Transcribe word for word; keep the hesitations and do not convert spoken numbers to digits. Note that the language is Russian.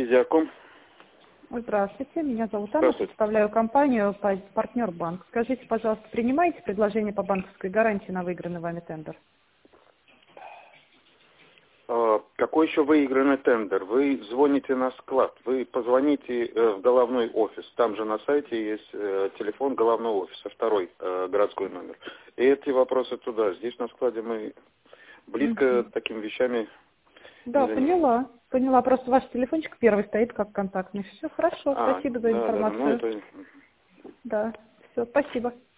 Визиаком. Здравствуйте, меня зовут Анна, представляю компанию «Партнер Банк». Скажите, пожалуйста, принимаете предложение по банковской гарантии на выигранный вами тендер? А, какой еще выигранный тендер? Вы звоните на склад, вы позвоните э, в головной офис. Там же на сайте есть э, телефон головного офиса, второй э, городской номер. И эти вопросы туда. Здесь на складе мы близко Угу. такими вещами Да, не занимаемся. поняла. Поняла, просто ваш телефончик первый стоит как контактный. Все хорошо, А, спасибо за да, да, да, ну информацию. это... Да, все, спасибо.